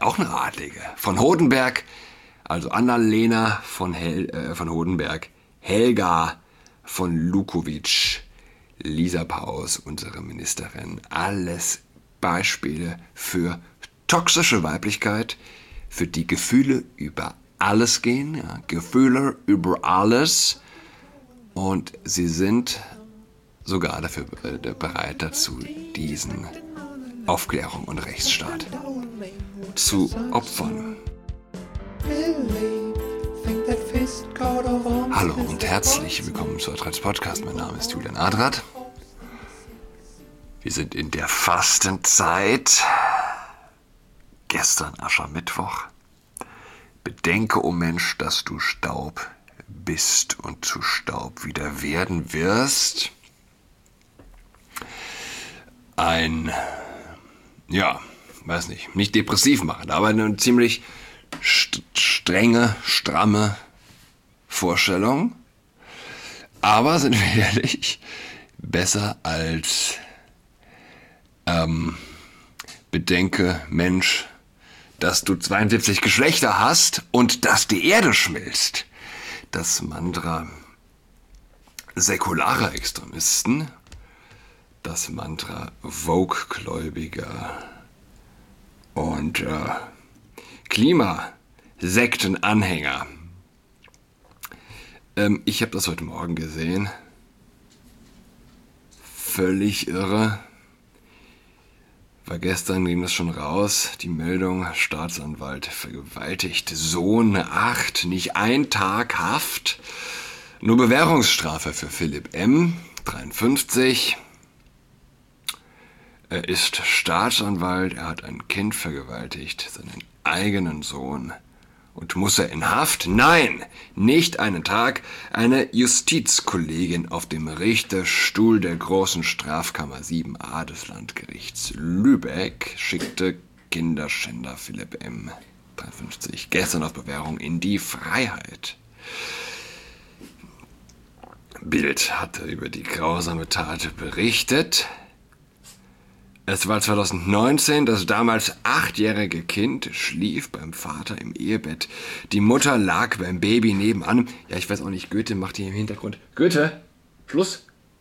auch eine Adlige. Von Hodenberg, also Annalena von Hodenberg, Helga von Lukowitsch, Lisa Paus, unsere Ministerin. Alles Beispiele für toxische Weiblichkeit, für die Gefühle über alles gehen, ja, Gefühle über alles. Und sie sind sogar dafür bereit dazu, diesen Aufklärung und Rechtsstaat zu opfern. Hallo und herzlich willkommen zu Adrats Podcast. Mein Name ist Julian Adrat. Wir sind in der Fastenzeit. Gestern Aschermittwoch. Bedenke, o Mensch, dass du Staub bist und zu Staub wieder werden wirst. Nicht depressiv machen, aber eine ziemlich strenge, stramme Vorstellung. Aber sind wir ehrlich, besser als bedenke, Mensch, dass du 72 Geschlechter hast und dass die Erde schmilzt. Das Mantra säkularer Extremisten, das Mantra Vogue-Gläubiger und Klimasektenanhänger. Ich habe das heute Morgen gesehen. Völlig irre. War gestern, ging das schon raus, die Meldung, Staatsanwalt vergewaltigt Sohn 8, nicht ein Tag Haft, nur Bewährungsstrafe für Philipp M., 53. Er ist Staatsanwalt, er hat ein Kind vergewaltigt, seinen eigenen Sohn. Und muss er in Haft? Nein, nicht einen Tag. Eine Justizkollegin auf dem Richterstuhl der großen Strafkammer 7a des Landgerichts Lübeck schickte Kinderschänder Philipp M., 53, gestern auf Bewährung in die Freiheit. Bild hatte über die grausame Tat berichtet. Es war 2019, das damals 8-jährige Kind schlief beim Vater im Ehebett. Die Mutter lag beim Baby nebenan. Ja, ich weiß auch nicht, Goethe macht hier im Hintergrund. Goethe, Schluss.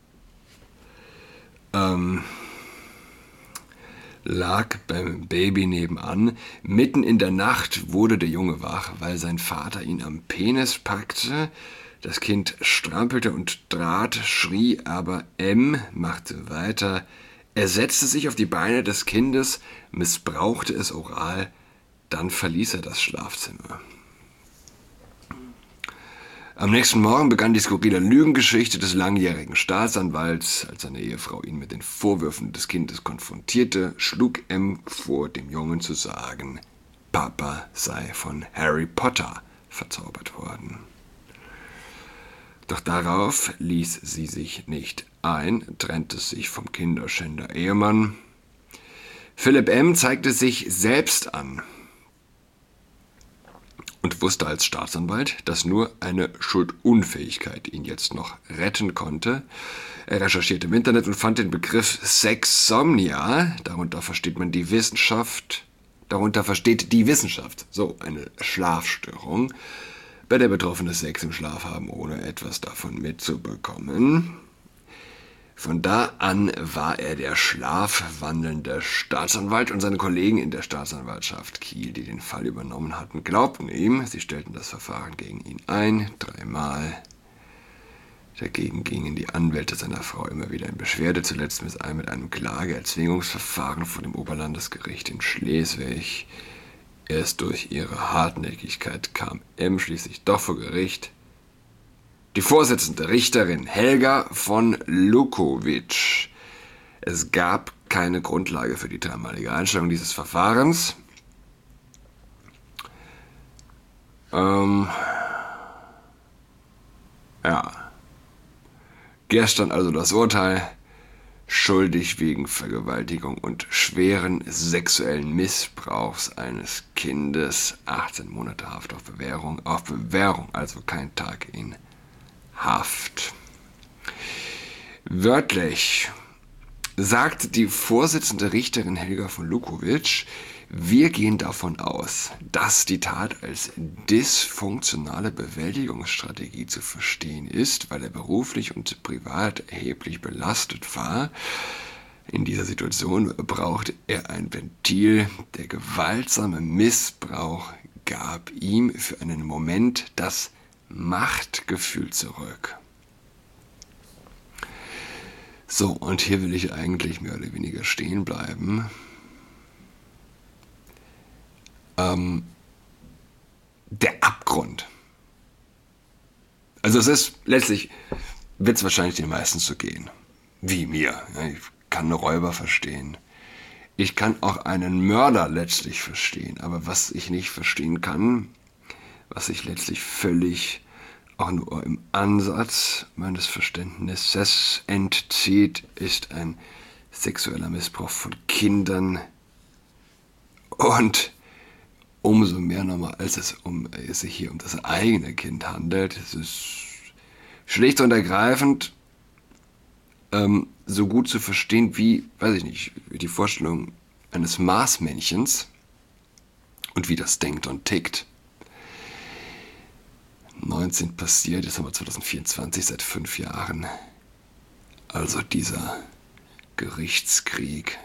Lag beim Baby nebenan. Mitten in der Nacht wurde der Junge wach, weil sein Vater ihn am Penis packte. Das Kind strampelte und trat, schrie, aber M. machte weiter. Er setzte sich auf die Beine des Kindes, missbrauchte es oral, dann verließ er das Schlafzimmer. Am nächsten Morgen begann die skurrile Lügengeschichte des langjährigen Staatsanwalts. Als seine Ehefrau ihn mit den Vorwürfen des Kindes konfrontierte, schlug M. vor, dem Jungen zu sagen, Papa sei von Harry Potter verzaubert worden. Doch darauf ließ sie sich nicht ein, trennte sich vom Kinderschänder-Ehemann. Philipp M. zeigte sich selbst an und wusste als Staatsanwalt, dass nur eine Schuldunfähigkeit ihn jetzt noch retten konnte. Er recherchierte im Internet und fand den Begriff Sexsomnia, darunter versteht die Wissenschaft, so eine Schlafstörung, bei der Betroffene Sex im Schlaf haben, ohne etwas davon mitzubekommen. Von da an war er der schlafwandelnde Staatsanwalt und seine Kollegen in der Staatsanwaltschaft Kiel, die den Fall übernommen hatten, glaubten ihm. Sie stellten das Verfahren gegen ihn ein, 3-mal. Dagegen gingen die Anwälte seiner Frau immer wieder in Beschwerde, zuletzt mit einem Klageerzwingungsverfahren vor dem Oberlandesgericht in Schleswig. Erst durch ihre Hartnäckigkeit kam M. schließlich doch vor Gericht. Die Vorsitzende Richterin Helga von Lukowitsch. Es gab keine Grundlage für die 3-malige Einstellung dieses Verfahrens. Gestern also das Urteil. Schuldig wegen Vergewaltigung und schweren sexuellen Missbrauchs eines Kindes. 18 Monate Haft auf Bewährung, also kein Tag in Haft. Wörtlich sagt die Vorsitzende Richterin Helga von Lukowitsch, Wir gehen davon aus, dass die Tat als dysfunktionale Bewältigungsstrategie zu verstehen ist, weil er beruflich und privat erheblich belastet war. In dieser Situation brauchte er ein Ventil. Der gewaltsame Missbrauch gab ihm für einen Moment das Machtgefühl zurück. So, und hier will ich eigentlich mehr oder weniger stehen bleiben. Der Abgrund. Also es ist letztlich, wird es wahrscheinlich den meisten so gehen. Wie mir. Ich kann einen Räuber verstehen. Ich kann auch einen Mörder letztlich verstehen. Aber was ich nicht verstehen kann, was sich letztlich völlig auch nur im Ansatz meines Verständnisses entzieht, ist ein sexueller Missbrauch von Kindern. Und umso mehr nochmal, als es sich hier um das eigene Kind handelt. Es ist schlicht und ergreifend so gut zu verstehen wie, weiß ich nicht, wie die Vorstellung eines Marsmännchens und wie das denkt und tickt. 19 passiert, jetzt haben wir 2024, seit 5 Jahren. Also dieser Gerichtskrieg.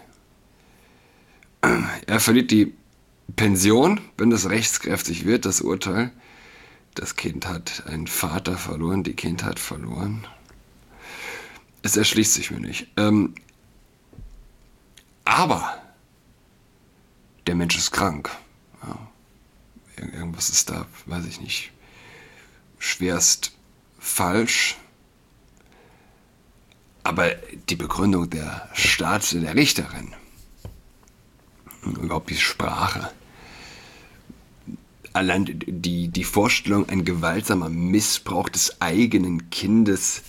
Er verliert die Pension, wenn es rechtskräftig wird, das Urteil. Das Kind hat einen Vater verloren, die Kindheit verloren. Es erschließt sich mir nicht. Aber der Mensch ist krank. Ja. Irgendwas ist da, weiß ich nicht, schwerst falsch. Aber die Begründung der der Richterin, überhaupt die Sprache, allein die Vorstellung, ein gewaltsamer Missbrauch des eigenen Kindes,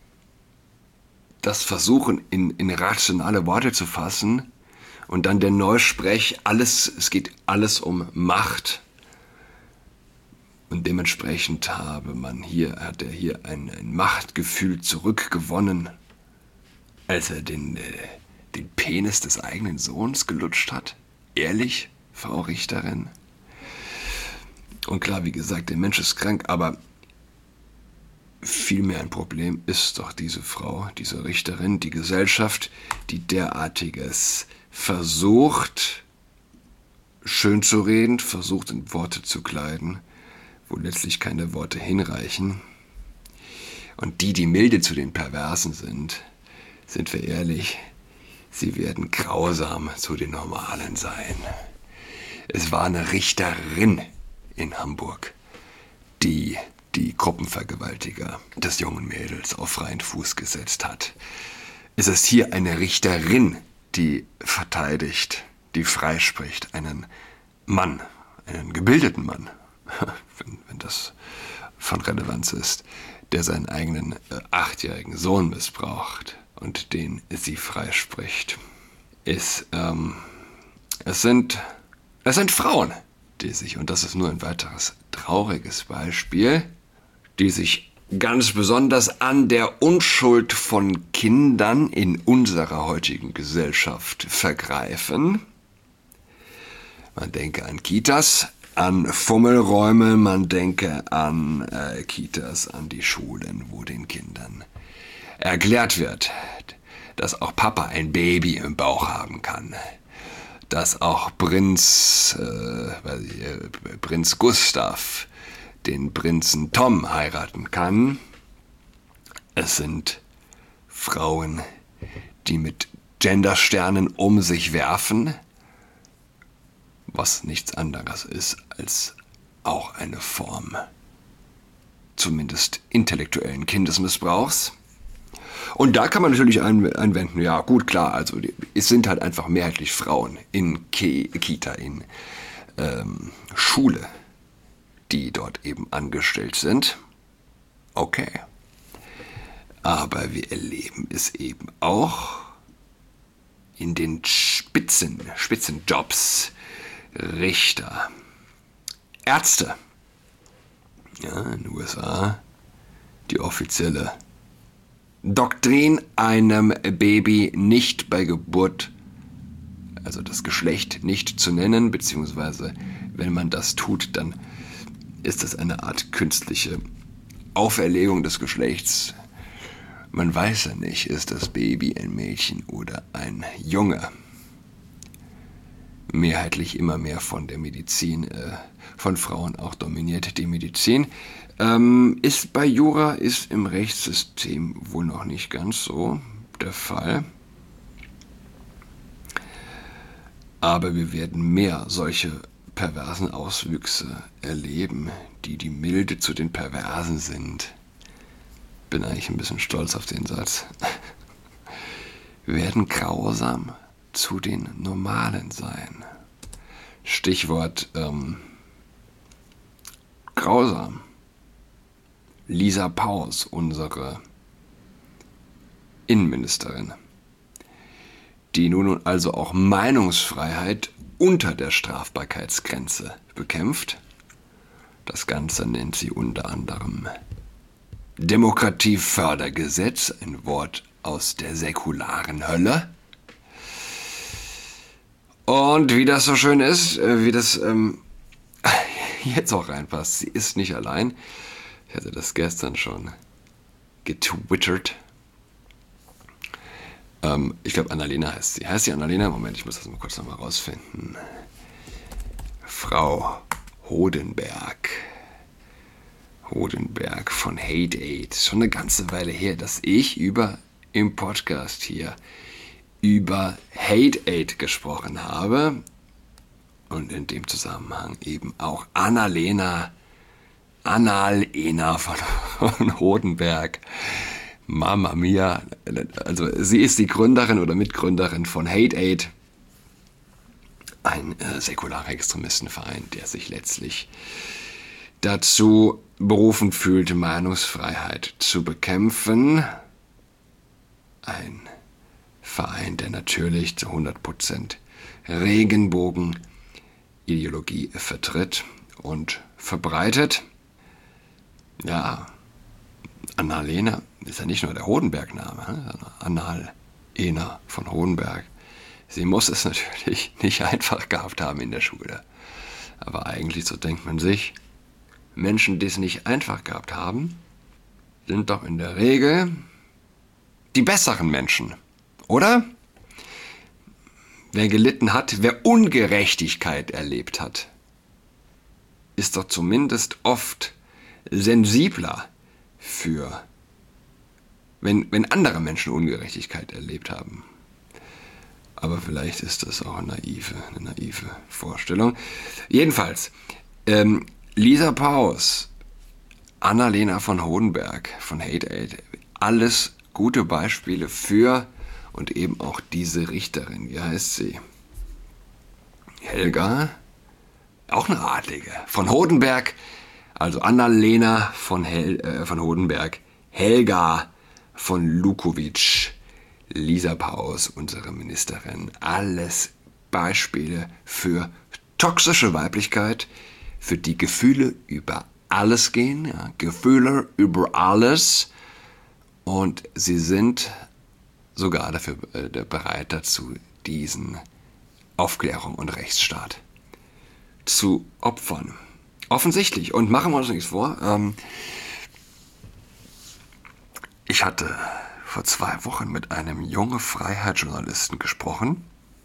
das Versuchen in rationale Worte zu fassen und dann der Neusprech, es geht alles um Macht. Und dementsprechend hat er hier ein Machtgefühl zurückgewonnen, als er den Penis des eigenen Sohns gelutscht hat. Ehrlich, Frau Richterin? Und klar, wie gesagt, der Mensch ist krank, aber vielmehr ein Problem ist doch diese Frau, diese Richterin, die Gesellschaft, die derartiges versucht, schön zu reden, versucht in Worte zu kleiden, wo letztlich keine Worte hinreichen. Und die milde zu den Perversen sind wir ehrlich, sie werden grausam zu den Normalen sein. Es war eine Richterin in Hamburg, die Gruppenvergewaltiger des jungen Mädels auf freien Fuß gesetzt hat. Es ist hier eine Richterin, die verteidigt, die freispricht, einen Mann, einen gebildeten Mann, wenn das von Relevanz ist, der seinen eigenen 8-jährigen Sohn missbraucht und den sie freispricht. Es sind Frauen, die sich, und das ist nur ein weiteres trauriges Beispiel, die sich ganz besonders an der Unschuld von Kindern in unserer heutigen Gesellschaft vergreifen. Man denke an Kitas, an Fummelräume, man denke an Kitas, an die Schulen, wo den Kindern erklärt wird, dass auch Papa ein Baby im Bauch haben kann, dass auch Prinz Gustav den Prinzen Tom heiraten kann. Es sind Frauen, die mit Gendersternen um sich werfen, was nichts anderes ist als auch eine Form, zumindest intellektuellen Kindesmissbrauchs. Und da kann man natürlich einwenden, ja gut, klar, also es sind halt einfach mehrheitlich Frauen in Kita, in Schule, die dort eben angestellt sind. Okay. Aber wir erleben es eben auch in den Spitzenjobs. Richter, Ärzte. Ja, in den USA die offizielle Doktrin, einem Baby nicht bei Geburt also das Geschlecht nicht zu nennen, beziehungsweise wenn man das tut, dann ist das eine Art künstliche Auferlegung des Geschlechts. Man weiß ja nicht, ist das Baby ein Mädchen oder ein Junge. Mehrheitlich immer mehr von der Medizin, von Frauen auch dominiert die Medizin. Ist bei Jura, ist im Rechtssystem wohl noch nicht ganz so der Fall. Aber wir werden mehr solche perversen Auswüchse erleben, die milde zu den Perversen sind. Bin eigentlich ein bisschen stolz auf den Satz. Werden grausam zu den Normalen sein. Stichwort grausam. Lisa Paus, unsere Innenministerin, die nun also auch Meinungsfreiheit unter der Strafbarkeitsgrenze bekämpft. Das Ganze nennt sie unter anderem Demokratiefördergesetz, ein Wort aus der säkularen Hölle. Und wie das so schön ist, wie das jetzt auch reinpasst, sie ist nicht allein. Ich hatte das gestern schon getwittert. Ich glaube, Annalena heißt sie. Heißt sie Annalena? Moment, ich muss das mal kurz nochmal rausfinden. Frau Hodenberg. Hodenberg von Hate Aid. Schon eine ganze Weile her, dass ich im Podcast hier über Hate Aid gesprochen habe. Und in dem Zusammenhang eben auch Annalena von Hodenberg. Mama mia. Also sie ist die Gründerin oder Mitgründerin von Hate Aid. Ein säkularer Extremistenverein, der sich letztlich dazu berufen fühlt, Meinungsfreiheit zu bekämpfen. Ein Verein, der natürlich zu 100% Regenbogenideologie vertritt und verbreitet. Ja, Annalena ist ja nicht nur der Hodenberg-Name, sondern Annalena von Hodenberg. Sie muss es natürlich nicht einfach gehabt haben in der Schule. Aber eigentlich, so denkt man sich, Menschen, die es nicht einfach gehabt haben, sind doch in der Regel die besseren Menschen, oder? Wer gelitten hat, wer Ungerechtigkeit erlebt hat, ist doch zumindest oft sensibler für, wenn andere Menschen Ungerechtigkeit erlebt haben. Aber vielleicht ist das auch eine naive Vorstellung. Jedenfalls, Lisa Paus, Annalena von Hodenberg von Hate Aid, alles gute Beispiele für und eben auch diese Richterin. Wie heißt sie? Helga, auch eine Adlige, von Hodenberg, also Annalena von Hodenberg, Helga von Lukowitsch, Lisa Paus, unsere Ministerin. Alles Beispiele für toxische Weiblichkeit, für die Gefühle über alles gehen, ja, Gefühle über alles. Und sie sind sogar dafür bereit dazu, diesen Aufklärung und Rechtsstaat zu opfern. Offensichtlich. Und machen wir uns nichts vor. Ich hatte vor 2 Wochen mit einem jungen Freiheitsjournalisten gesprochen.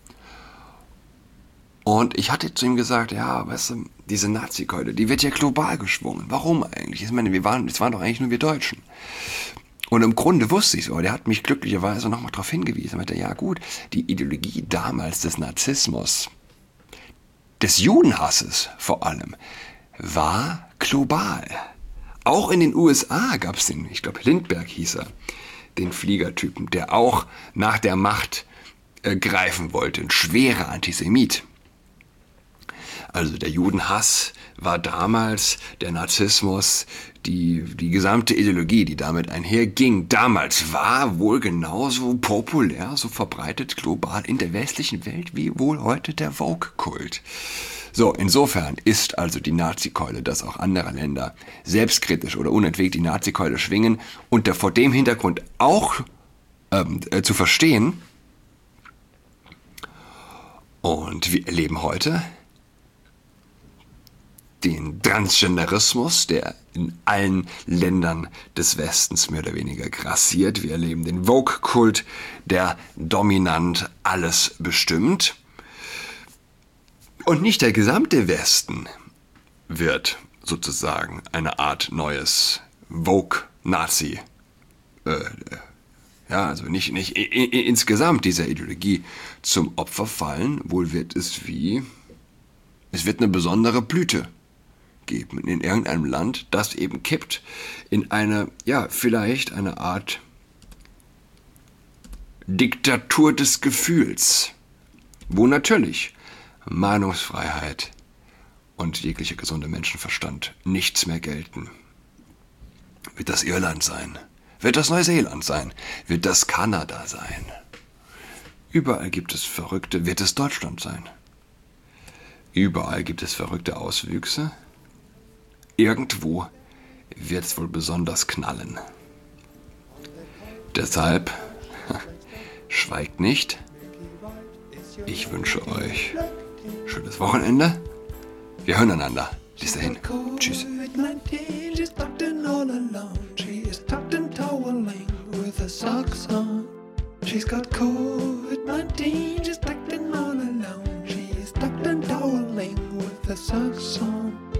Und ich hatte zu ihm gesagt, ja, weißt du, diese Nazi-Keule, die wird ja global geschwungen. Warum eigentlich? Ich meine, es waren doch eigentlich nur wir Deutschen. Und im Grunde wusste ich es, aber der hat mich glücklicherweise nochmal darauf hingewiesen. Er meinte, ja gut, die Ideologie damals des Narzissmus, des Judenhasses vor allem, war global. Auch in den USA gab es den, ich glaube Lindbergh hieß er, den Fliegertypen, der auch nach der Macht greifen wollte, ein schwerer Antisemit. Also der Judenhass war damals, der Narzissmus, die gesamte Ideologie, die damit einherging, damals war wohl genauso populär, so verbreitet global in der westlichen Welt wie wohl heute der Vogue-Kult. So, insofern ist also die Nazi-Keule, dass auch andere Länder selbstkritisch oder unentwegt die Nazi-Keule schwingen und vor dem Hintergrund auch zu verstehen. Und wir erleben heute den Transgenderismus, der in allen Ländern des Westens mehr oder weniger grassiert. Wir erleben den Vogue-Kult, der dominant alles bestimmt. Und nicht der gesamte Westen wird sozusagen eine Art neues Vogue-Nazi. Also nicht insgesamt dieser Ideologie zum Opfer fallen. Wohl wird es wird eine besondere Blüte geben in irgendeinem Land, das eben kippt in vielleicht eine Art Diktatur des Gefühls, wo natürlich Meinungsfreiheit und jeglicher gesunder Menschenverstand nichts mehr gelten. Wird das Irland sein? Wird das Neuseeland sein? Wird das Kanada sein? Überall gibt es Verrückte. Wird es Deutschland sein? Überall gibt es verrückte Auswüchse. Irgendwo wird es wohl besonders knallen. Deshalb schweigt nicht. Ich wünsche euch schönes Wochenende. Wir hören einander. Bis dahin. Tschüss. She's got COVID-19, she's tucked in all alone. She is tucked and toweling with her socks on.